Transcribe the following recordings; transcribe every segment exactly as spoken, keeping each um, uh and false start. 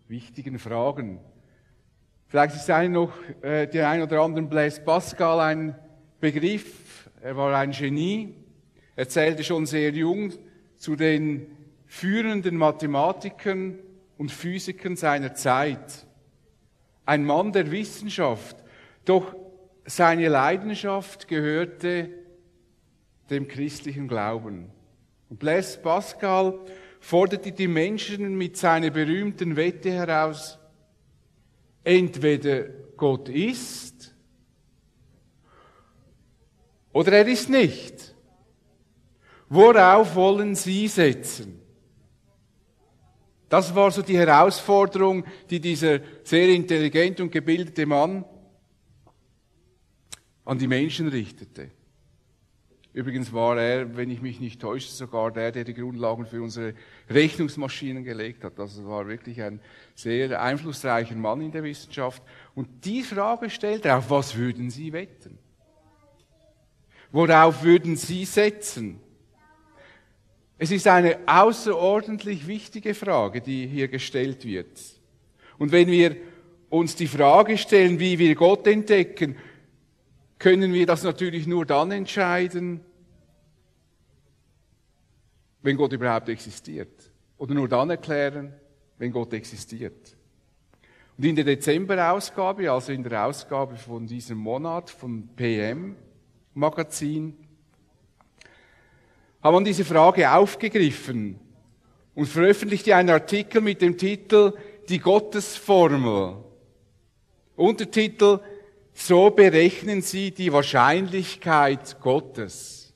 wichtigen Fragen. Vielleicht ist einem noch äh, der ein oder anderen Blaise Pascal ein Begriff. Er war ein Genie. Er zählte schon sehr jung zu den führenden Mathematikern und Physikern seiner Zeit. Ein Mann der Wissenschaft. Doch seine Leidenschaft gehörte dem christlichen Glauben. Und Blaise Pascal forderte die Menschen mit seiner berühmten Wette heraus: Entweder Gott ist oder er ist nicht. Worauf wollen Sie setzen? Das war so die Herausforderung, die dieser sehr intelligente und gebildete Mann an die Menschen richtete. Übrigens war er, wenn ich mich nicht täusche, sogar der, der die Grundlagen für unsere Rechnungsmaschinen gelegt hat. Also es war wirklich ein sehr einflussreicher Mann in der Wissenschaft. Und die Frage stellt er: Auf was würden Sie wetten? Worauf würden Sie setzen? Es ist eine außerordentlich wichtige Frage, die hier gestellt wird. Und wenn wir uns die Frage stellen, wie wir Gott entdecken, können wir das natürlich nur dann entscheiden, wenn Gott überhaupt existiert. Oder nur dann erklären, wenn Gott existiert. Und in der Dezemberausgabe, also in der Ausgabe von diesem Monat von P M Magazin, haben wir diese Frage aufgegriffen und veröffentlichte einen Artikel mit dem Titel Die Gottesformel. Untertitel: So berechnen Sie die Wahrscheinlichkeit Gottes.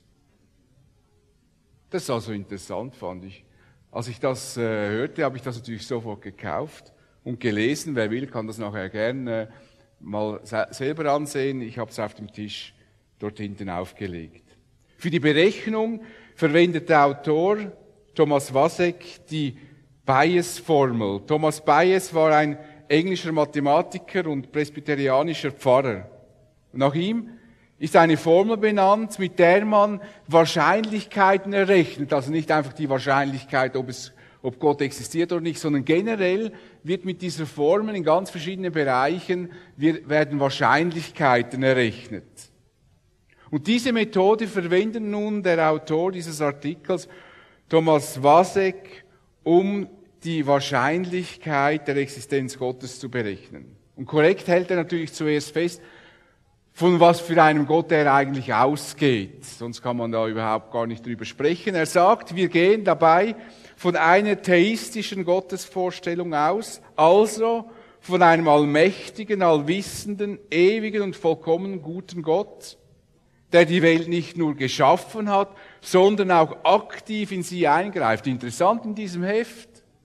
Das ist also interessant, fand ich. Als ich das äh, hörte, habe ich das natürlich sofort gekauft und gelesen. Wer will, kann das nachher gerne äh, mal selber ansehen. Ich habe es auf dem Tisch dort hinten aufgelegt. Für die Berechnung verwendet der Autor Thomas Vasek die Bayes-Formel. Thomas Bayes war ein englischer Mathematiker und presbyterianischer Pfarrer. Nach ihm ist eine Formel benannt, mit der man Wahrscheinlichkeiten errechnet. Also nicht einfach die Wahrscheinlichkeit, ob es, ob Gott existiert oder nicht, sondern generell wird mit dieser Formel in ganz verschiedenen Bereichen werden Wahrscheinlichkeiten errechnet. Und diese Methode verwendet nun der Autor dieses Artikels, Thomas Vasek, um die Wahrscheinlichkeit der Existenz Gottes zu berechnen. Und korrekt hält er natürlich zuerst fest, von was für einem Gott er eigentlich ausgeht. Sonst kann man da überhaupt gar nicht drüber sprechen. Er sagt, wir gehen dabei von einer theistischen Gottesvorstellung aus, also von einem allmächtigen, allwissenden, ewigen und vollkommen guten Gott, der die Welt nicht nur geschaffen hat, sondern auch aktiv in sie eingreift. Interessant in diesem Heft.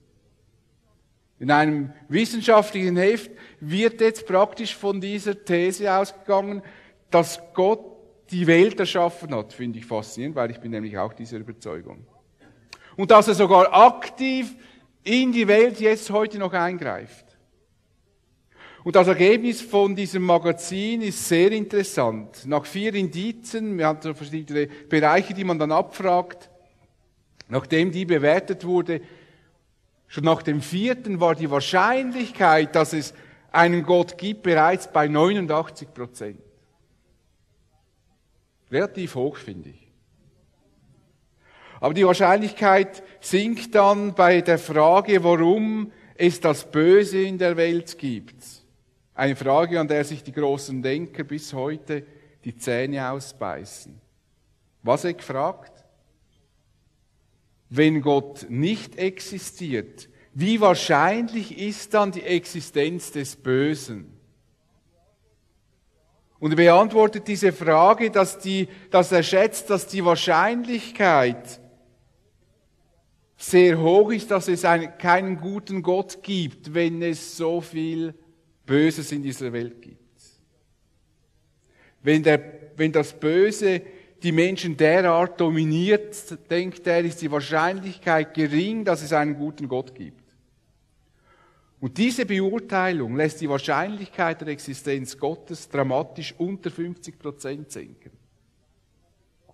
In einem wissenschaftlichen Heft wird jetzt praktisch von dieser These ausgegangen, dass Gott die Welt erschaffen hat. Finde ich faszinierend, weil ich bin nämlich auch dieser Überzeugung. Und dass er sogar aktiv in die Welt jetzt heute noch eingreift. Und das Ergebnis von diesem Magazin ist sehr interessant. Nach vier Indizen, wir haben so verschiedene Bereiche, die man dann abfragt, nachdem die bewertet wurde, schon nach dem vierten war die Wahrscheinlichkeit, dass es einen Gott gibt, bereits bei neunundachtzig Prozent. Relativ hoch, finde ich. Aber die Wahrscheinlichkeit sinkt dann bei der Frage, warum es das Böse in der Welt gibt. Eine Frage, an der sich die großen Denker bis heute die Zähne ausbeißen. Vasek fragt: Wenn Gott nicht existiert, wie wahrscheinlich ist dann die Existenz des Bösen? Und er beantwortet diese Frage, dass, die, dass er schätzt, dass die Wahrscheinlichkeit sehr hoch ist, dass es einen, keinen guten Gott gibt, wenn es so viel Böses in dieser Welt gibt. Wenn, der, wenn das Böse die Menschen derart dominiert, denkt er, ist die Wahrscheinlichkeit gering, dass es einen guten Gott gibt. Und diese Beurteilung lässt die Wahrscheinlichkeit der Existenz Gottes dramatisch unter fünfzig Prozent sinken.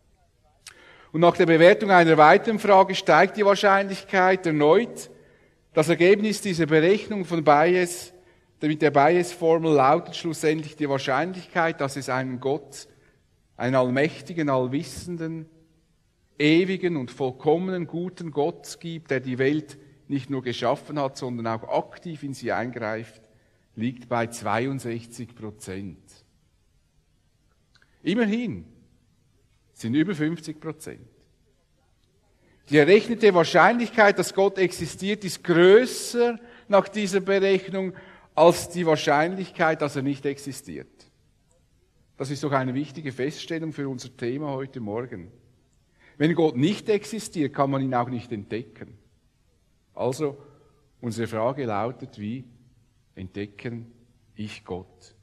Und nach der Bewertung einer weiteren Frage steigt die Wahrscheinlichkeit erneut Das Ergebnis dieser Berechnung von Bayes, mit der Bayes-Formel lautet schlussendlich die Wahrscheinlichkeit, dass es einen Gott, einen allmächtigen, allwissenden, ewigen und vollkommenen, guten Gott gibt, der die Welt nicht nur geschaffen hat, sondern auch aktiv in sie eingreift, liegt bei zweiundsechzig Prozent. Immerhin sind über fünfzig Prozent. Die errechnete Wahrscheinlichkeit, dass Gott existiert, ist größer nach dieser Berechnung als die Wahrscheinlichkeit, dass er nicht existiert. Das ist doch eine wichtige Feststellung für unser Thema heute Morgen. Wenn Gott nicht existiert, kann man ihn auch nicht entdecken. Also, unsere Frage lautet, wie entdecken ich Gott?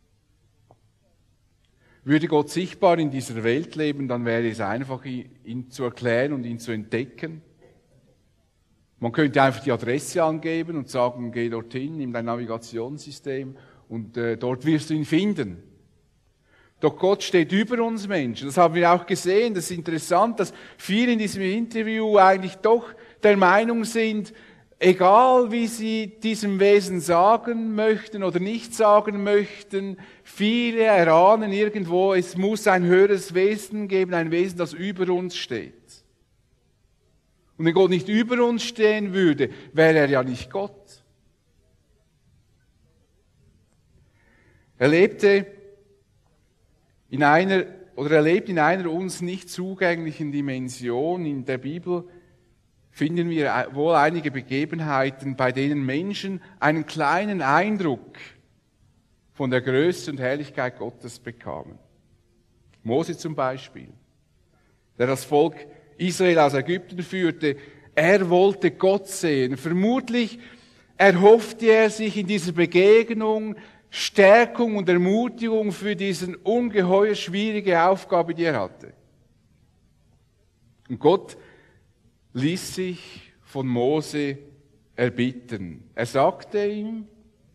Würde Gott sichtbar in dieser Welt leben, dann wäre es einfach, ihn zu erklären und ihn zu entdecken. Man könnte einfach die Adresse angeben und sagen, geh dorthin, nimm dein Navigationssystem und äh, dort wirst du ihn finden. Doch Gott steht über uns Menschen. Das haben wir auch gesehen. Das ist interessant, dass viele in diesem Interview eigentlich doch der Meinung sind, egal wie sie diesem Wesen sagen möchten oder nicht sagen möchten, viele erahnen irgendwo, es muss ein höheres Wesen geben, ein Wesen, das über uns steht. Und wenn Gott nicht über uns stehen würde, wäre er ja nicht Gott. Er lebte in einer, oder er lebt in einer uns nicht zugänglichen Dimension. In der Bibel finden wir wohl einige Begebenheiten, bei denen Menschen einen kleinen Eindruck von der Größe und Herrlichkeit Gottes bekamen. Mose zum Beispiel, der das Volk Israel aus Ägypten führte, er wollte Gott sehen. Vermutlich erhoffte er sich in dieser Begegnung Stärkung und Ermutigung für diese ungeheuer schwierige Aufgabe, die er hatte. Und Gott ließ sich von Mose erbitten. Er sagte ihm,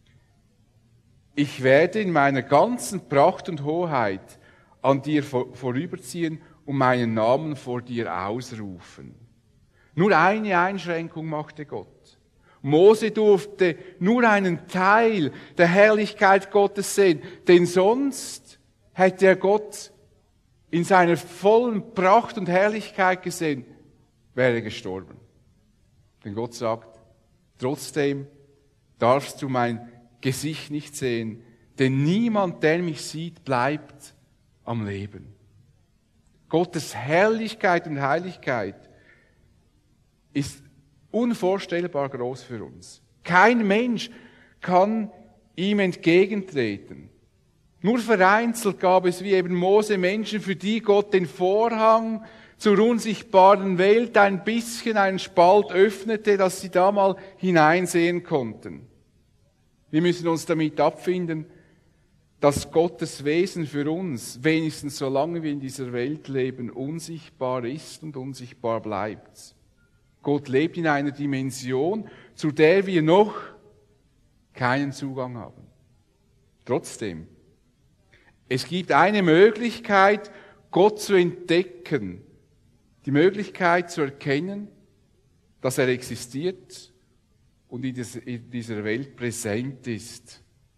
ich werde in meiner ganzen Pracht und Hoheit an dir vorüberziehen und meinen Namen vor dir ausrufen. Nur eine Einschränkung machte Gott. Mose durfte nur einen Teil der Herrlichkeit Gottes sehen, denn sonst hätte er Gott in seiner vollen Pracht und Herrlichkeit gesehen, wäre er gestorben. Denn Gott sagt, trotzdem darfst du mein Gesicht nicht sehen, denn niemand, der mich sieht, bleibt am Leben. Gottes Herrlichkeit und Heiligkeit ist unvorstellbar groß für uns. Kein Mensch kann ihm entgegentreten. Nur vereinzelt gab es wie eben Mose Menschen, für die Gott den Vorhang zur unsichtbaren Welt ein bisschen einen Spalt öffnete, dass sie da mal hineinsehen konnten. Wir müssen uns damit abfinden, dass Gottes Wesen für uns, wenigstens solange wir in dieser Welt leben, unsichtbar ist und unsichtbar bleibt. Gott lebt in einer Dimension, zu der wir noch keinen Zugang haben. Trotzdem, es gibt eine Möglichkeit, Gott zu entdecken, die Möglichkeit zu erkennen, dass er existiert und in dieser Welt präsent ist.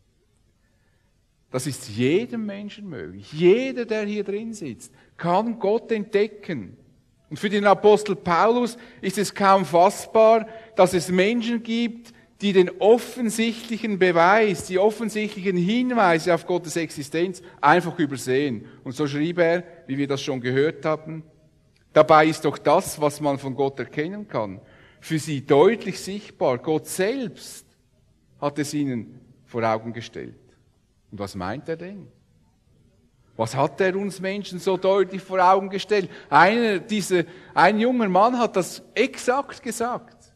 Das ist jedem Menschen möglich. Jeder, der hier drin sitzt, kann Gott entdecken. Und für den Apostel Paulus ist es kaum fassbar, dass es Menschen gibt, die den offensichtlichen Beweis, die offensichtlichen Hinweise auf Gottes Existenz einfach übersehen. Und so schrieb er, wie wir das schon gehört haben, dabei ist doch das, was man von Gott erkennen kann, für sie deutlich sichtbar. Gott selbst hat es ihnen vor Augen gestellt. Und was meint er denn? Was hat er uns Menschen so deutlich vor Augen gestellt? Einer dieser, ein junger Mann hat das exakt gesagt.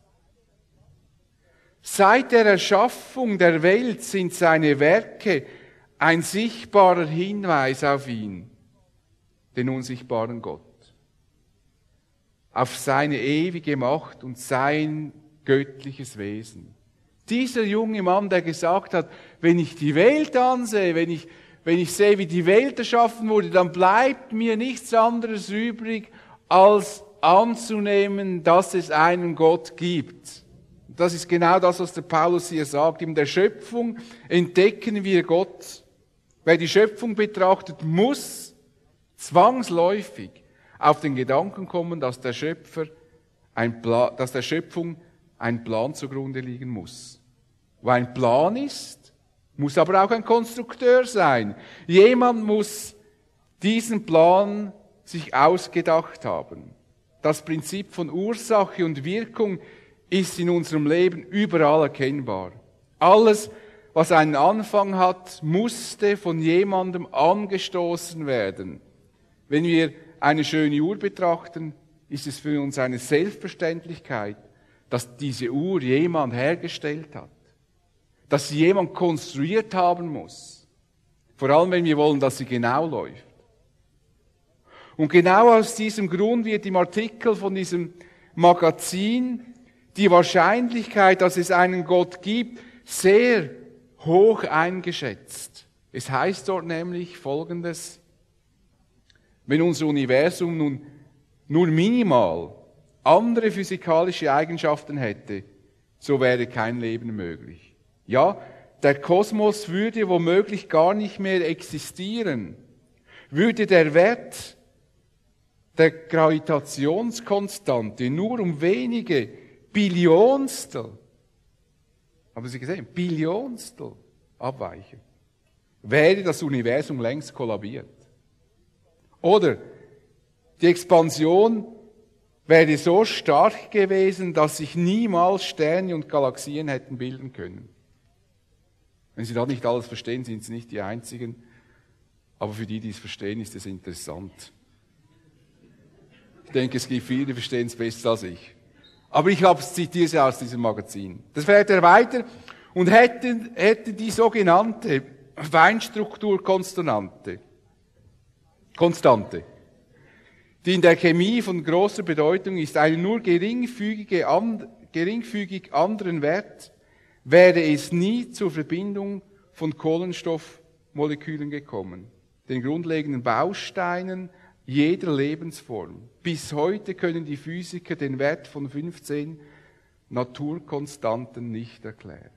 Seit der Erschaffung der Welt sind seine Werke ein sichtbarer Hinweis auf ihn, den unsichtbaren Gott, auf seine ewige Macht und sein göttliches Wesen. Dieser junge Mann, der gesagt hat, wenn ich die Welt ansehe, wenn ich, wenn ich sehe, wie die Welt erschaffen wurde, dann bleibt mir nichts anderes übrig, als anzunehmen, dass es einen Gott gibt. das ist genau das, was der Paulus hier sagt. In der Schöpfung entdecken wir Gott. Wer die Schöpfung betrachtet, muss zwangsläufig auf den Gedanken kommen, dass der Schöpfer ein Plan, dass der Schöpfung ein Plan zugrunde liegen muss. Wo ein Plan ist, muss aber auch ein Konstrukteur sein. Jemand muss diesen Plan sich ausgedacht haben. Das Prinzip von Ursache und Wirkung ist in unserem Leben überall erkennbar. Alles, was einen Anfang hat, musste von jemandem angestoßen werden. Wenn wir eine schöne Uhr betrachten, ist es für uns eine Selbstverständlichkeit, dass diese Uhr jemand hergestellt hat. Dass sie jemand konstruiert haben muss. Vor allem, wenn wir wollen, dass sie genau läuft. Und genau aus diesem Grund wird im Artikel von diesem Magazin die Wahrscheinlichkeit, dass es einen Gott gibt, sehr hoch eingeschätzt. Es heißt dort nämlich Folgendes: Wenn unser Universum nun nur minimal andere physikalische Eigenschaften hätte, so wäre kein Leben möglich. Ja, der Kosmos würde womöglich gar nicht mehr existieren. Würde der Wert der Gravitationskonstante nur um wenige Billionstel, haben Sie gesehen, Billionstel abweichen, wäre das Universum längst kollabiert. Oder die Expansion wäre so stark gewesen, dass sich niemals Sterne und Galaxien hätten bilden können. Wenn Sie da nicht alles verstehen, sind Sie nicht die Einzigen. Aber für die, die es verstehen, ist es interessant. Ich denke, es gibt viele, die verstehen es besser als ich. Aber ich habe es zitiert aus diesem Magazin. Das fährt er weiter und hätte, hätte die sogenannte Feinstrukturkonstante, Konstante, die in der Chemie von großer Bedeutung ist, einen nur geringfügige, and, geringfügig anderen Wert, wäre es nie zur Verbindung von Kohlenstoffmolekülen gekommen, den grundlegenden Bausteinen jeder Lebensform. Bis heute können die Physiker den Wert von fünfzehn Naturkonstanten nicht erklären.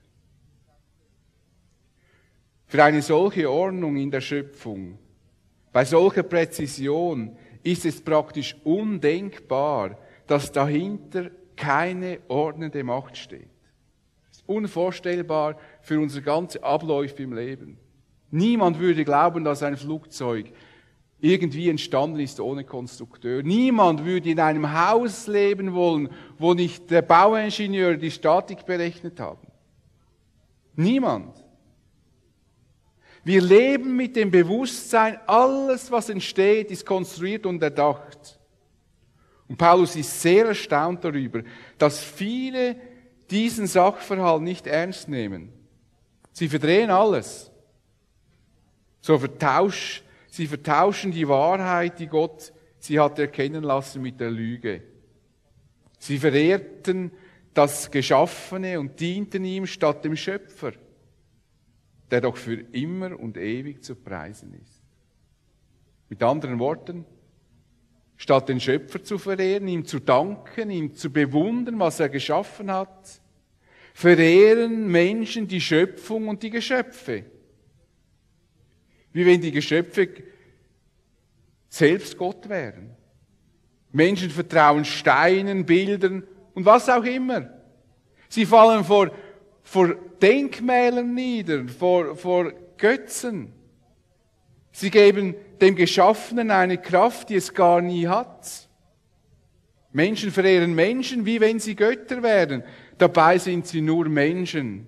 Für eine solche Ordnung in der Schöpfung, bei solcher Präzision, ist es praktisch undenkbar, dass dahinter keine ordnende Macht steht. Das ist unvorstellbar für unsere ganze Abläufe im Leben. Niemand würde glauben, dass ein Flugzeug irgendwie entstanden ist ohne Konstrukteur. Niemand würde in einem Haus leben wollen, wo nicht der Bauingenieur die Statik berechnet haben. Niemand. Wir leben mit dem Bewusstsein, alles, was entsteht, ist konstruiert und erdacht. Und Paulus ist sehr erstaunt darüber, dass viele diesen Sachverhalt nicht ernst nehmen. Sie verdrehen alles. So vertausch, sie vertauschen die Wahrheit, die Gott sie hat erkennen lassen, mit der Lüge. Sie verehrten das Geschaffene und dienten ihm statt dem Schöpfer, der doch für immer und ewig zu preisen ist. Mit anderen Worten, statt den Schöpfer zu verehren, ihm zu danken, ihm zu bewundern, was er geschaffen hat, verehren Menschen die Schöpfung und die Geschöpfe. Wie wenn die Geschöpfe selbst Gott wären. Menschen vertrauen Steinen, Bildern und was auch immer. Sie fallen vor, vor Denkmälern nieder, vor, vor Götzen. Sie geben dem Geschaffenen eine Kraft, die es gar nie hat. Menschen verehren Menschen, wie wenn sie Götter wären. Dabei sind sie nur Menschen.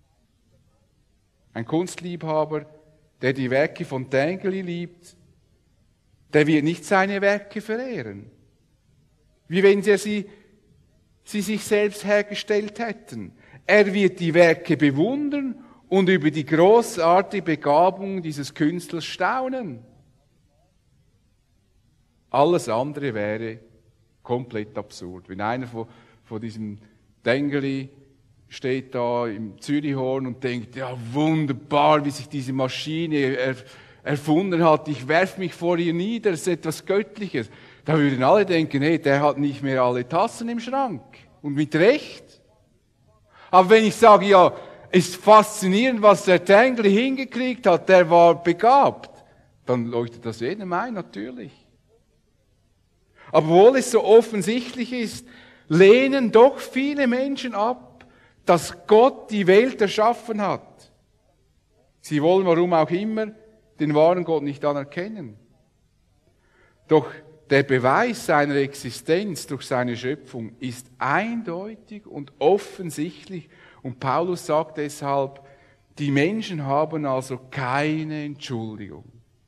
Ein Kunstliebhaber, der die Werke von Tinguely liebt, der wird nicht seine Werke verehren. Wie wenn sie, sie, sie sich selbst hergestellt hätten. Er wird die Werke bewundern und über die großartige Begabung dieses Künstlers staunen. Alles andere wäre komplett absurd. Wenn einer von, von diesem Tinguely steht da im Zürichhorn und denkt, ja wunderbar, wie sich diese Maschine er, erfunden hat, ich werf mich vor ihr nieder, es ist etwas Göttliches. Da würden alle denken, hey, der hat nicht mehr alle Tassen im Schrank. Und mit Recht. Aber wenn ich sage, ja, ist faszinierend, was der Tengli hingekriegt hat, der war begabt, dann leuchtet das jedem ein, natürlich. Aber obwohl es so offensichtlich ist, lehnen doch viele Menschen ab, dass Gott die Welt erschaffen hat. Sie wollen, warum auch immer, den wahren Gott nicht anerkennen. Doch der Beweis seiner Existenz durch seine Schöpfung ist eindeutig und offensichtlich. Und Paulus sagt deshalb, die Menschen haben also keine Entschuldigung.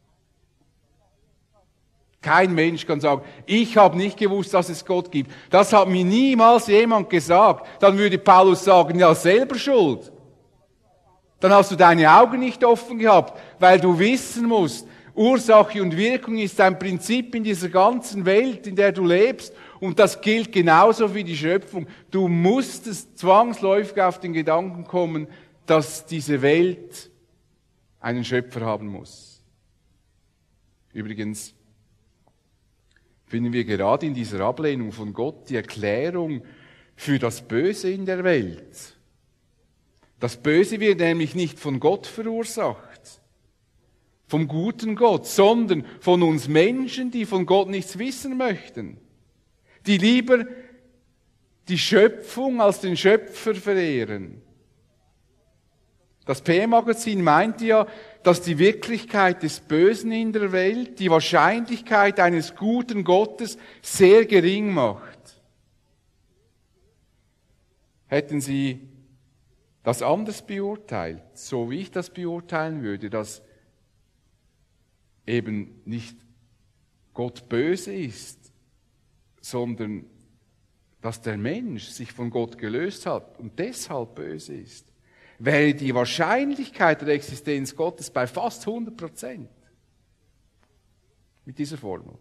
Kein Mensch kann sagen, ich habe nicht gewusst, dass es Gott gibt. Das hat mir niemals jemand gesagt. Dann würde Paulus sagen, ja, selber schuld. Dann hast du deine Augen nicht offen gehabt, weil du wissen musst, Ursache und Wirkung ist ein Prinzip in dieser ganzen Welt, in der du lebst. Und das gilt genauso wie die Schöpfung. Du musstest zwangsläufig auf den Gedanken kommen, dass diese Welt einen Schöpfer haben muss. Übrigens finden wir gerade in dieser Ablehnung von Gott die Erklärung für das Böse in der Welt. Das Böse wird nämlich nicht von Gott verursacht, vom guten Gott, sondern von uns Menschen, die von Gott nichts wissen möchten, die lieber die Schöpfung als den Schöpfer verehren. Das P M-Magazin meinte ja, dass die Wirklichkeit des Bösen in der Welt die Wahrscheinlichkeit eines guten Gottes sehr gering macht. Hätten Sie das anders beurteilt, so wie ich das beurteilen würde, dass eben nicht Gott böse ist, sondern dass der Mensch sich von Gott gelöst hat und deshalb böse ist, wäre die Wahrscheinlichkeit der Existenz Gottes bei fast hundert Prozent. Mit dieser Formel.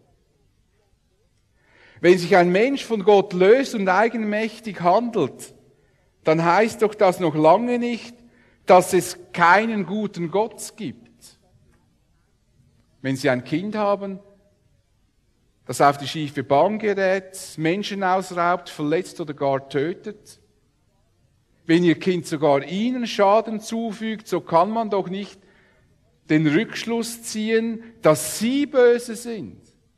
Wenn sich ein Mensch von Gott löst und eigenmächtig handelt, dann heißt doch das noch lange nicht, dass es keinen guten Gott gibt. Wenn Sie ein Kind haben, das auf die schiefe Bahn gerät, Menschen ausraubt, verletzt oder gar tötet, wenn Ihr Kind sogar Ihnen Schaden zufügt, so kann man doch nicht den Rückschluss ziehen, dass Sie böse sind.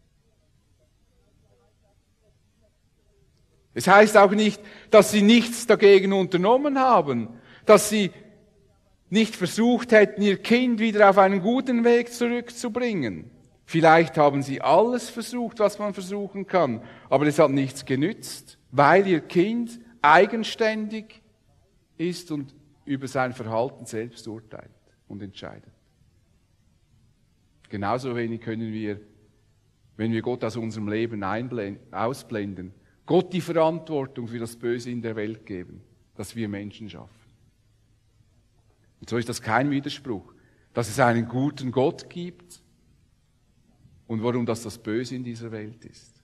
Es heißt auch nicht, dass Sie nichts dagegen unternommen haben, dass Sie nicht versucht hätten, Ihr Kind wieder auf einen guten Weg zurückzubringen. Vielleicht haben Sie alles versucht, was man versuchen kann, aber es hat nichts genützt, weil Ihr Kind eigenständig ist und über sein Verhalten selbst urteilt und entscheidet. Genauso wenig können wir, wenn wir Gott aus unserem Leben ausblenden, Gott die Verantwortung für das Böse in der Welt geben, das wir Menschen schaffen. Und so ist das kein Widerspruch, dass es einen guten Gott gibt und warum das das Böse in dieser Welt ist.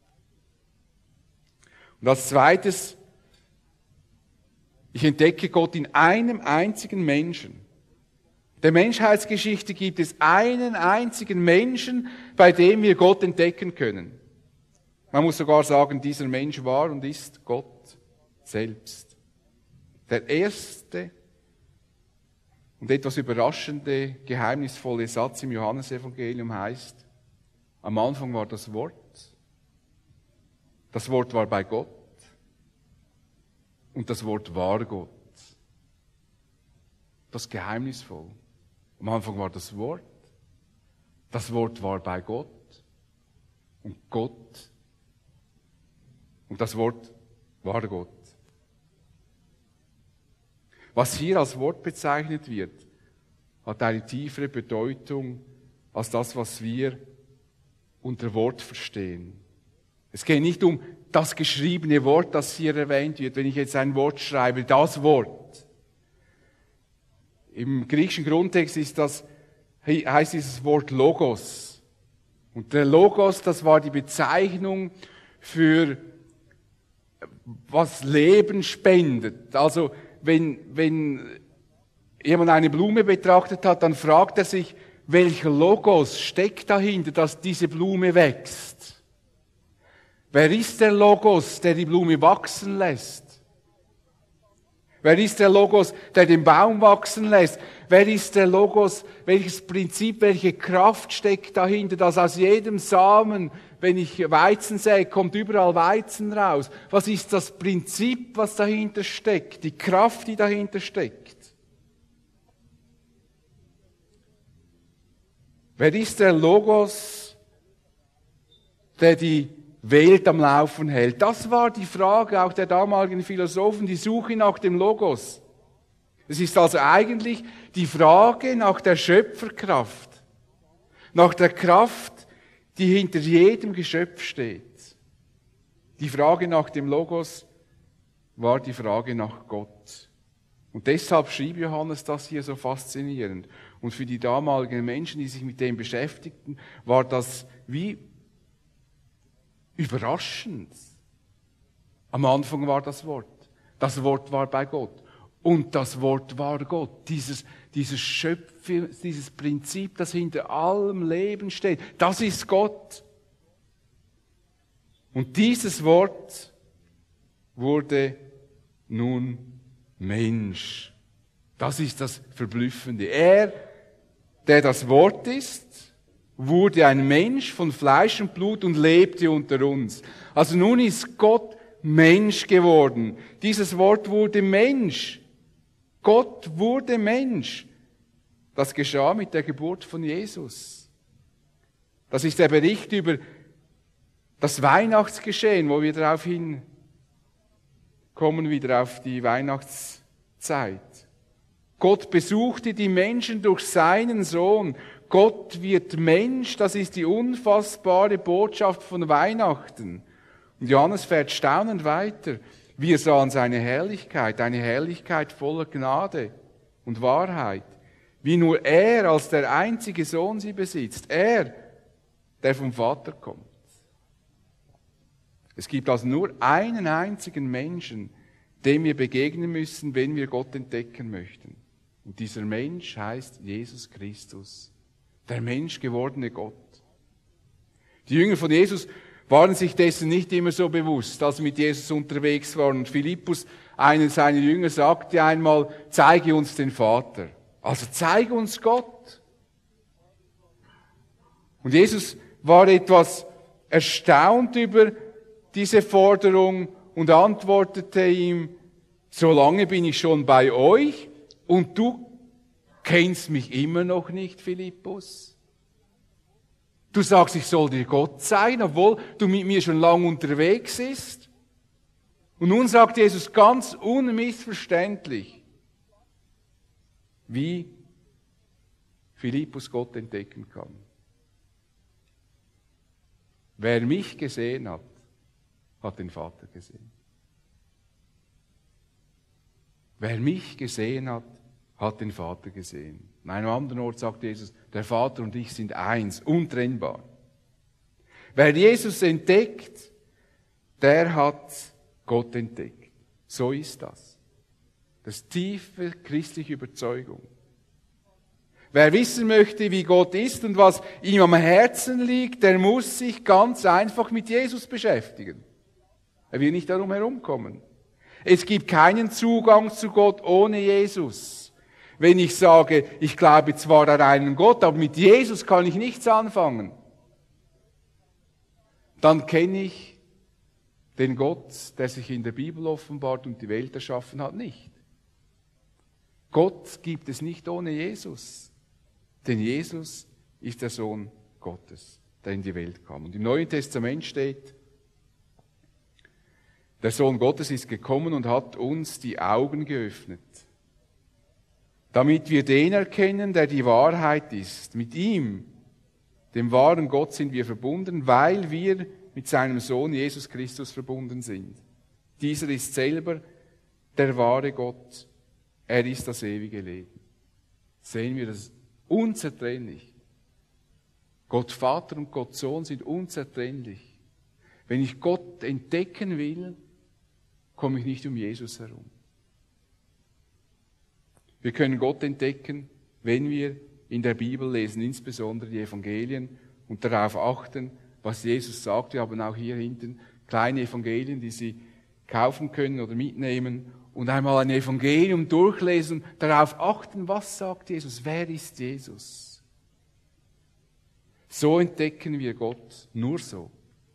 Und als Zweites, ich entdecke Gott in einem einzigen Menschen. Der Menschheitsgeschichte gibt es einen einzigen Menschen, bei dem wir Gott entdecken können. Man muss sogar sagen, dieser Mensch war und ist Gott selbst. Der erste und etwas überraschende, geheimnisvolle Satz im Johannesevangelium heißt, am Anfang war das Wort, das Wort war bei Gott und das Wort war Gott. Das ist geheimnisvoll. Am Anfang war das Wort, das Wort war bei Gott und Gott und das Wort war Gott. Was hier als Wort bezeichnet wird, hat eine tiefere Bedeutung als das, was wir unter Wort verstehen. Es geht nicht um das geschriebene Wort, das hier erwähnt wird. Wenn ich jetzt ein Wort schreibe, das Wort. Im griechischen Grundtext ist das, heißt dieses Wort Logos. Und der Logos, das war die Bezeichnung für was Leben spendet. Also wenn, wenn jemand eine Blume betrachtet hat, dann fragt er sich, welcher Logos steckt dahinter, dass diese Blume wächst? Wer ist der Logos, der die Blume wachsen lässt? Wer ist der Logos, der den Baum wachsen lässt? Wer ist der Logos, welches Prinzip, welche Kraft steckt dahinter, dass aus jedem Samen, wenn ich Weizen sähe, kommt überall Weizen raus? Was ist das Prinzip, was dahinter steckt? Die Kraft, die dahinter steckt? Wer ist der Logos, der die Welt am Laufen hält? Das war die Frage auch der damaligen Philosophen, die Suche nach dem Logos. Es ist also eigentlich die Frage nach der Schöpferkraft, nach der Kraft, die hinter jedem Geschöpf steht. Die Frage nach dem Logos war die Frage nach Gott. Und deshalb schrieb Johannes das hier so faszinierend. Und für die damaligen Menschen, die sich mit dem beschäftigten, war das wie überraschend. Am Anfang war das Wort. Das Wort war bei Gott. Und das Wort war Gott. Dieses, dieses Schöpfe, dieses Prinzip, das hinter allem Leben steht. Das ist Gott. Und dieses Wort wurde nun Mensch. Das ist das Verblüffende. Er, der das Wort ist, wurde ein Mensch von Fleisch und Blut und lebte unter uns. Also nun ist Gott Mensch geworden. Dieses Wort wurde Mensch. Gott wurde Mensch. Das geschah mit der Geburt von Jesus. Das ist der Bericht über das Weihnachtsgeschehen, wo wir darauf hinkommen, wieder auf die Weihnachtszeit. Gott besuchte die Menschen durch seinen Sohn. Gott wird Mensch, das ist die unfassbare Botschaft von Weihnachten. Und Johannes fährt staunend weiter. Wir sahen seine Herrlichkeit, eine Herrlichkeit voller Gnade und Wahrheit, wie nur er als der einzige Sohn sie besitzt. Er, der vom Vater kommt. Es gibt also nur einen einzigen Menschen, dem wir begegnen müssen, wenn wir Gott entdecken möchten. Und dieser Mensch heißt Jesus Christus, der Mensch gewordene Gott. Die Jünger von Jesus waren sich dessen nicht immer so bewusst, als sie mit Jesus unterwegs waren. Und Philippus, einer seiner Jünger, sagte einmal, zeige uns den Vater. Also zeige uns Gott. Und Jesus war etwas erstaunt über diese Forderung und antwortete ihm, so lange bin ich schon bei euch und du kennst mich immer noch nicht, Philippus. Du sagst, ich soll dir Gott sein, obwohl du mit mir schon lange unterwegs bist. Und nun sagt Jesus ganz unmissverständlich, wie Philippus Gott entdecken kann. Wer mich gesehen hat, hat den Vater gesehen. Wer mich gesehen hat, hat den Vater gesehen. An einem anderen Ort sagt Jesus, der Vater und ich sind eins, untrennbar. Wer Jesus entdeckt, der hat Gott entdeckt. So ist das. Das ist tiefe christliche Überzeugung. Wer wissen möchte, wie Gott ist und was ihm am Herzen liegt, der muss sich ganz einfach mit Jesus beschäftigen. Er will nicht darum herumkommen. Es gibt keinen Zugang zu Gott ohne Jesus. Wenn ich sage, ich glaube zwar an einen Gott, aber mit Jesus kann ich nichts anfangen, dann kenne ich den Gott, der sich in der Bibel offenbart und die Welt erschaffen hat, nicht. Gott gibt es nicht ohne Jesus, denn Jesus ist der Sohn Gottes, der in die Welt kam. Und im Neuen Testament steht, der Sohn Gottes ist gekommen und hat uns die Augen geöffnet, damit wir den erkennen, der die Wahrheit ist. Mit ihm, dem wahren Gott, sind wir verbunden, weil wir mit seinem Sohn Jesus Christus verbunden sind. Dieser ist selber der wahre Gott. Er ist das ewige Leben. Sehen wir das unzertrennlich. Gott Vater und Gott Sohn sind unzertrennlich. Wenn ich Gott entdecken will, komme ich nicht um Jesus herum. Wir können Gott entdecken, wenn wir in der Bibel lesen, insbesondere die Evangelien, und darauf achten, was Jesus sagt. Wir haben auch hier hinten kleine Evangelien, die Sie kaufen können oder mitnehmen und einmal ein Evangelium durchlesen, darauf achten, was sagt Jesus, wer ist Jesus. So entdecken wir Gott, nur so.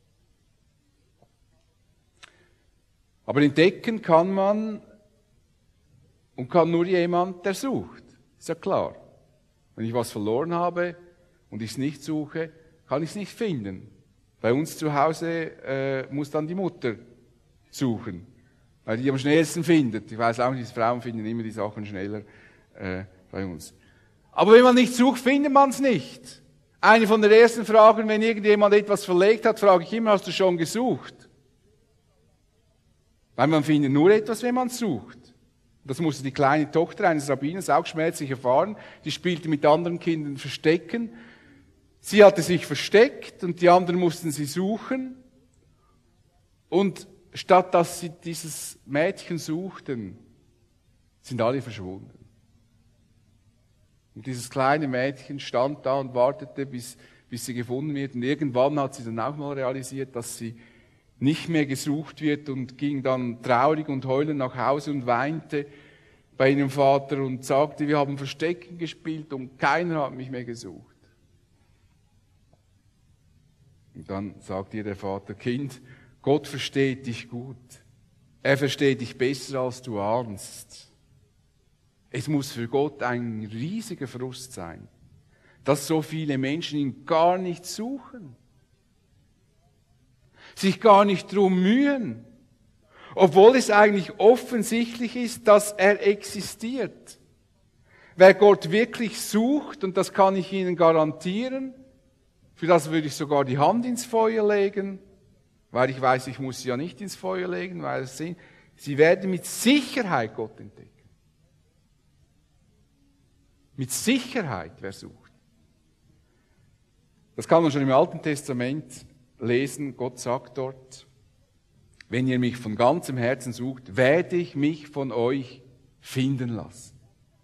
Aber entdecken kann man und kann nur jemand, der sucht. Ist ja klar. Wenn ich was verloren habe und ich es nicht suche, kann ich es nicht finden. Bei uns zu Hause äh, muss dann die Mutter suchen, weil die am schnellsten findet. Ich weiß auch nicht, die Frauen finden immer die Sachen schneller äh, bei uns. Aber wenn man nicht sucht, findet man es nicht. Eine von den ersten Fragen, wenn irgendjemand etwas verlegt hat, frage ich immer, hast du schon gesucht? Weil man findet nur etwas, wenn man sucht. Das musste die kleine Tochter eines Rabbiners auch schmerzlich erfahren. Die spielte mit anderen Kindern Verstecken. Sie hatte sich versteckt und die anderen mussten sie suchen. Und statt dass sie dieses Mädchen suchten, sind alle verschwunden. Und dieses kleine Mädchen stand da und wartete, bis, bis sie gefunden wird. Und irgendwann hat sie dann auch mal realisiert, dass sie nicht mehr gesucht wird und ging dann traurig und heulend nach Hause und weinte bei ihrem Vater und sagte, wir haben Verstecken gespielt und keiner hat mich mehr gesucht. Und dann sagt ihr der Vater, Kind, Gott versteht dich gut. Er versteht dich besser, als du ahnst. Es muss für Gott ein riesiger Frust sein, dass so viele Menschen ihn gar nicht suchen, sich gar nicht drum mühen, obwohl es eigentlich offensichtlich ist, dass er existiert. Wer Gott wirklich sucht, und das kann ich Ihnen garantieren, für das würde ich sogar die Hand ins Feuer legen, weil ich weiß, ich muss sie ja nicht ins Feuer legen, weil es sind, sie werden mit Sicherheit Gott entdecken. Mit Sicherheit, wer sucht. Das kann man schon im Alten Testament lesen. Gott sagt dort, wenn ihr mich von ganzem Herzen sucht, werde ich mich von euch finden lassen.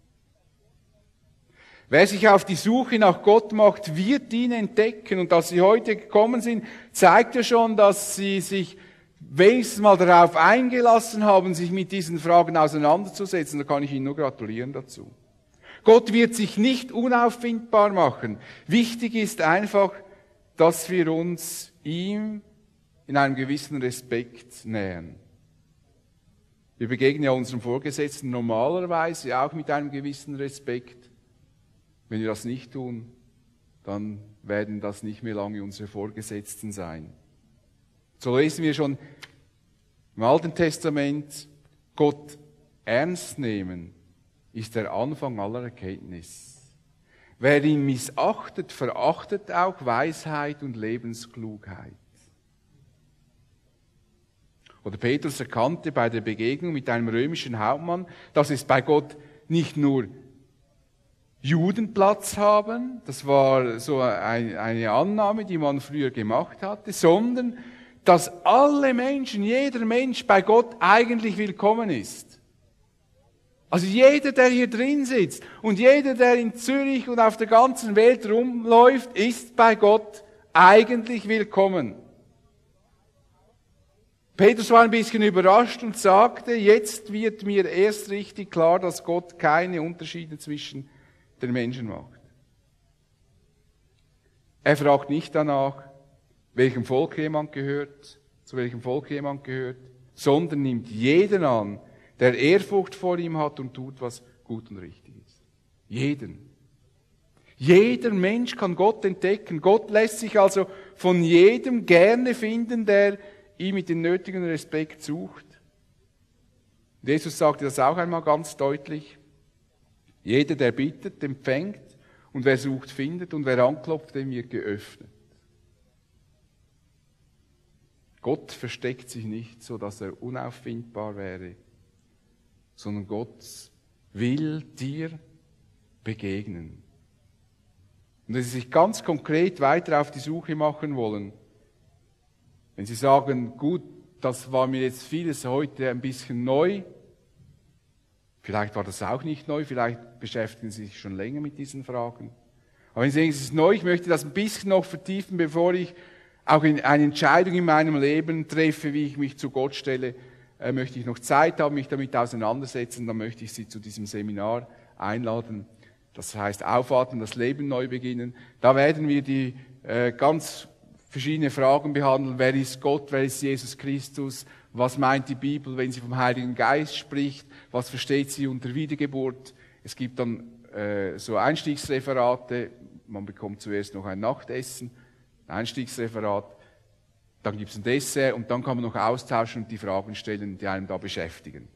Wer sich auf die Suche nach Gott macht, wird ihn entdecken. Und dass sie heute gekommen sind, zeigt ja schon, dass sie sich wenigstens mal darauf eingelassen haben, sich mit diesen Fragen auseinanderzusetzen. Da kann ich Ihnen nur gratulieren dazu. Gott wird sich nicht unauffindbar machen. Wichtig ist einfach, dass wir uns ihm in einem gewissen Respekt nähern. Wir begegnen ja unserem Vorgesetzten normalerweise auch mit einem gewissen Respekt. Wenn wir das nicht tun, dann werden das nicht mehr lange unsere Vorgesetzten sein. So lesen wir schon im Alten Testament, Gott ernst nehmen ist der Anfang aller Erkenntnis. Wer ihn missachtet, verachtet auch Weisheit und Lebensklugheit. Oder Petrus erkannte bei der Begegnung mit einem römischen Hauptmann, dass es bei Gott nicht nur Juden Platz haben, das war so eine Annahme, die man früher gemacht hatte, sondern dass alle Menschen, jeder Mensch bei Gott eigentlich willkommen ist. Also jeder, der hier drin sitzt und jeder, der in Zürich und auf der ganzen Welt rumläuft, ist bei Gott eigentlich willkommen. Petrus war ein bisschen überrascht und sagte, jetzt wird mir erst richtig klar, dass Gott keine Unterschiede zwischen den Menschen macht. Er fragt nicht danach, welchem Volk jemand gehört, zu welchem Volk jemand gehört, sondern nimmt jeden an, der Ehrfurcht vor ihm hat und tut, was gut und richtig ist. Jeden. Jeder Mensch kann Gott entdecken. Gott lässt sich also von jedem gerne finden, der ihn mit dem nötigen Respekt sucht. Jesus sagte das auch einmal ganz deutlich. Jeder, der bittet, empfängt, und wer sucht, findet, und wer anklopft, dem wird geöffnet. Gott versteckt sich nicht, so dass er unauffindbar wäre, sondern Gott will dir begegnen. Und wenn Sie sich ganz konkret weiter auf die Suche machen wollen, wenn Sie sagen, gut, das war mir jetzt vieles heute ein bisschen neu, vielleicht war das auch nicht neu, vielleicht beschäftigen Sie sich schon länger mit diesen Fragen. Aber wenn Sie sagen, es ist neu, ich möchte das ein bisschen noch vertiefen, bevor ich auch eine Entscheidung in meinem Leben treffe, wie ich mich zu Gott stelle, äh, möchte ich noch Zeit haben, mich damit auseinandersetzen, dann möchte ich Sie zu diesem Seminar einladen. Das heißt, Aufatmen, das Leben neu beginnen. Da werden wir die äh, ganz verschiedene Fragen behandeln. Wer ist Gott? Wer ist Jesus Christus? Was meint die Bibel, wenn sie vom Heiligen Geist spricht? Was versteht sie unter Wiedergeburt? Es gibt dann äh, so Einstiegsreferate. Man bekommt zuerst noch ein Nachtessen, ein Einstiegsreferat. Dann gibt es ein Dessert und dann kann man noch austauschen und die Fragen stellen, die einem da beschäftigen.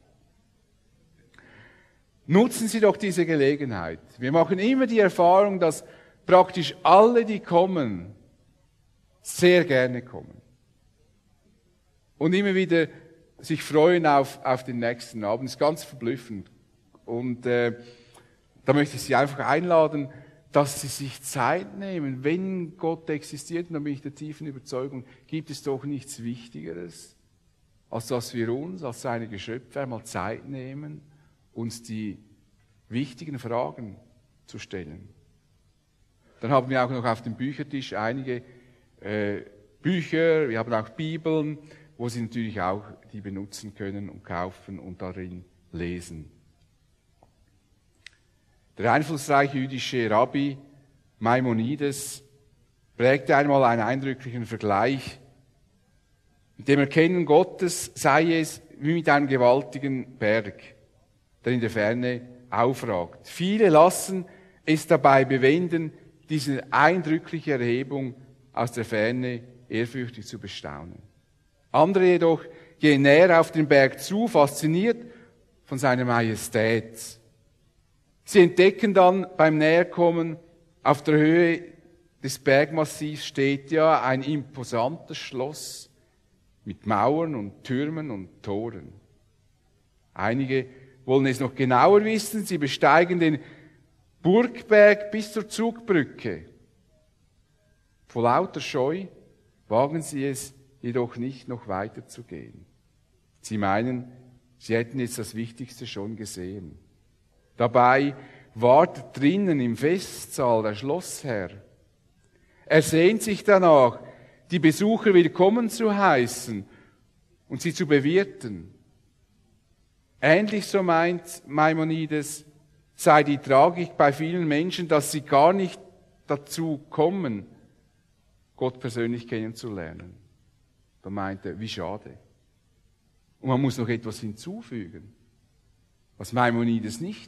Nutzen Sie doch diese Gelegenheit. Wir machen immer die Erfahrung, dass praktisch alle, die kommen, sehr gerne kommen. Und immer wieder sich freuen auf, auf den nächsten Abend. Das ist ganz verblüffend. Und äh, da möchte ich Sie einfach einladen, dass Sie sich Zeit nehmen. Wenn Gott existiert, und da bin ich der tiefen Überzeugung, gibt es doch nichts Wichtigeres, als dass wir uns als seine Geschöpfe einmal Zeit nehmen, uns die wichtigen Fragen zu stellen. Dann haben wir auch noch auf dem Büchertisch einige äh, Bücher, wir haben auch Bibeln, wo Sie natürlich auch die benutzen können und kaufen und darin lesen. Der einflussreiche jüdische Rabbi Maimonides prägte einmal einen eindrücklichen Vergleich. Mit dem Erkennen Gottes sei es wie mit einem gewaltigen Berg, der in der Ferne aufragt. Viele lassen es dabei bewenden, diese eindrückliche Erhebung aus der Ferne ehrfürchtig zu bestaunen. Andere jedoch gehen näher auf den Berg zu, fasziniert von seiner Majestät. Sie entdecken dann beim Näherkommen, auf der Höhe des Bergmassivs steht ja ein imposantes Schloss mit Mauern und Türmen und Toren. Einige wollen es noch genauer wissen, sie besteigen den Burgberg bis zur Zugbrücke. Vor lauter Scheu wagen sie es jedoch nicht, noch weiter zu gehen. Sie meinen, sie hätten jetzt das Wichtigste schon gesehen. Dabei wartet drinnen im Festsaal der Schlossherr. Er sehnt sich danach, die Besucher willkommen zu heißen und sie zu bewirten. Ähnlich, so meint Maimonides, sei die Tragik bei vielen Menschen, dass sie gar nicht dazu kommen, Gott persönlich kennenzulernen. Da meint er, wie schade. Und man muss noch etwas hinzufügen, was Maimonides nicht,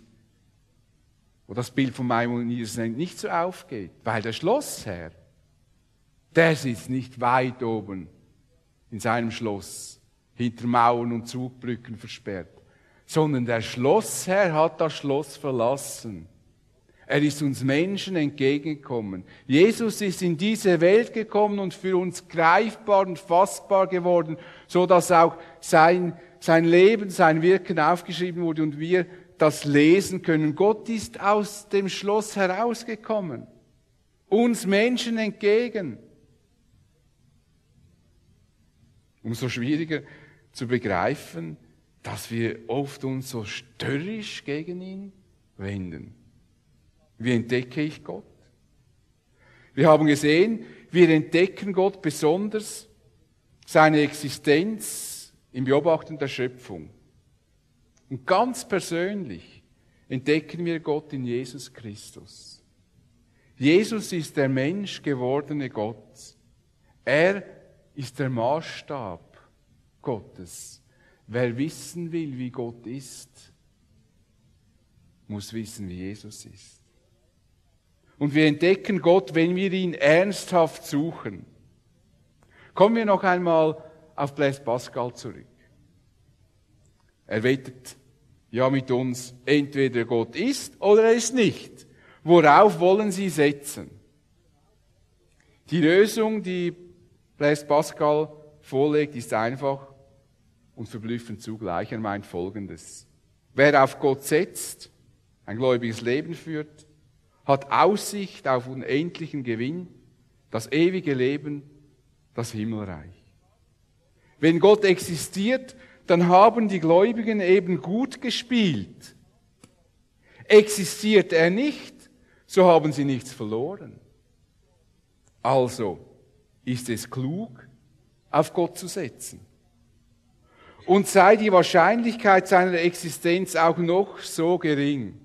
wo das Bild von Maimonides nicht so aufgeht, weil der Schlossherr, der sitzt nicht weit oben in seinem Schloss, hinter Mauern und Zugbrücken versperrt, sondern der Schlossherr hat das Schloss verlassen. Er ist uns Menschen entgegengekommen. Jesus ist in diese Welt gekommen und für uns greifbar und fassbar geworden, so dass auch sein, sein Leben, sein Wirken aufgeschrieben wurde und wir das lesen können. Gott ist aus dem Schloss herausgekommen, uns Menschen entgegen. Umso schwieriger zu begreifen, dass wir oft uns so störrisch gegen ihn wenden. Wie entdecke ich Gott? Wir haben gesehen, wir entdecken Gott besonders seine Existenz im Beobachten der Schöpfung. Und ganz persönlich entdecken wir Gott in Jesus Christus. Jesus ist der Mensch gewordene Gott. Er ist der Maßstab Gottes. Wer wissen will, wie Gott ist, muss wissen, wie Jesus ist. Und wir entdecken Gott, wenn wir ihn ernsthaft suchen. Kommen wir noch einmal auf Blaise Pascal zurück. Er wettet ja mit uns, entweder Gott ist oder er ist nicht. Worauf wollen Sie setzen? Die Lösung, die Blaise Pascal vorlegt, ist einfach und verblüffend zugleich. Er meint Folgendes: Wer auf Gott setzt, ein gläubiges Leben führt, hat Aussicht auf unendlichen Gewinn, das ewige Leben, das Himmelreich. Wenn Gott existiert, dann haben die Gläubigen eben gut gespielt. Existiert er nicht, so haben sie nichts verloren. Also ist es klug, auf Gott zu setzen. und sei die Wahrscheinlichkeit seiner Existenz auch noch so gering.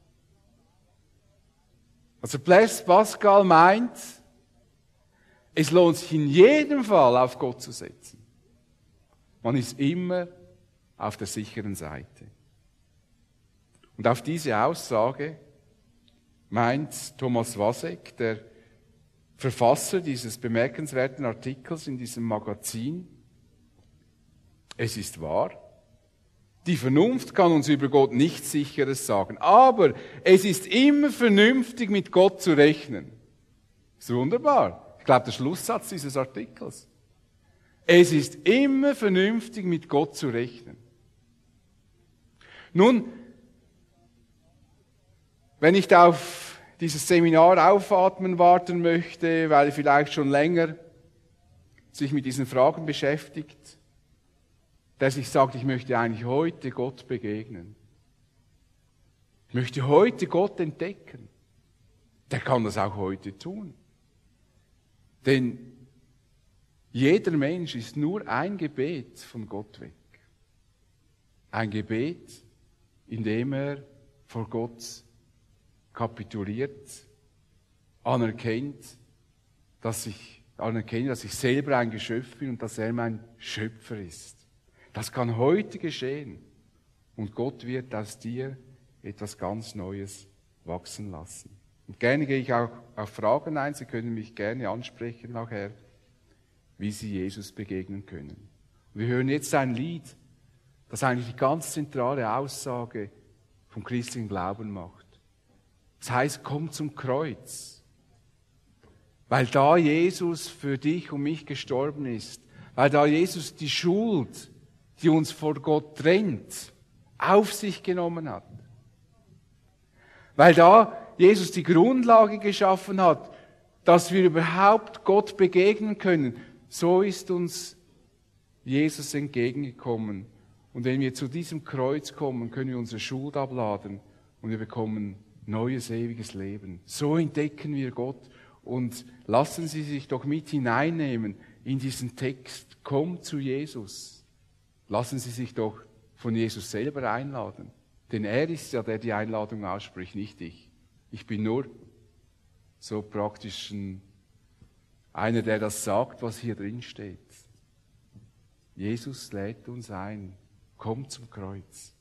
Also Blaise Pascal meint, es lohnt sich in jedem Fall auf Gott zu setzen. Man ist immer auf der sicheren Seite. Und auf diese Aussage meint Thomas Wasek, der Verfasser dieses bemerkenswerten Artikels in diesem Magazin, es ist wahr, die Vernunft kann uns über Gott nichts Sicheres sagen, aber es ist immer vernünftig, mit Gott zu rechnen. Ist wunderbar. Ich glaube, der Schlusssatz dieses Artikels. Es ist immer vernünftig, mit Gott zu rechnen. Nun, wenn ich auf dieses Seminar Aufatmen warten möchte, weil vielleicht schon länger sich mit diesen Fragen beschäftigt, der sich sagt, ich möchte eigentlich heute Gott begegnen. Ich möchte heute Gott entdecken. Der kann das auch heute tun. Denn jeder Mensch ist nur ein Gebet von Gott weg. Ein Gebet, in dem er vor Gott kapituliert, anerkennt, dass ich, anerkennt, dass ich selber ein Geschöpf bin und dass er mein Schöpfer ist. Das kann heute geschehen. Und Gott wird aus dir etwas ganz Neues wachsen lassen. Und gerne gehe ich auch auf Fragen ein. Sie können mich gerne ansprechen nachher, wie Sie Jesus begegnen können. Und wir hören jetzt ein Lied, das eigentlich die ganz zentrale Aussage vom christlichen Glauben macht. Das heißt, komm zum Kreuz. Weil da Jesus für dich und mich gestorben ist, weil da Jesus die Schuld, die uns vor Gott trennt, auf sich genommen hat. Weil da Jesus die Grundlage geschaffen hat, dass wir überhaupt Gott begegnen können. So ist uns Jesus entgegengekommen. Und wenn wir zu diesem Kreuz kommen, können wir unsere Schuld abladen und wir bekommen neues, ewiges Leben. So entdecken wir Gott und lassen Sie sich doch mit hineinnehmen in diesen Text. Komm zu Jesus. Lassen Sie sich doch von Jesus selber einladen. Denn er ist ja, der die Einladung ausspricht, nicht ich. Ich bin nur so praktisch ein, einer, der das sagt, was hier drin steht. Jesus lädt uns ein. Komm zum Kreuz.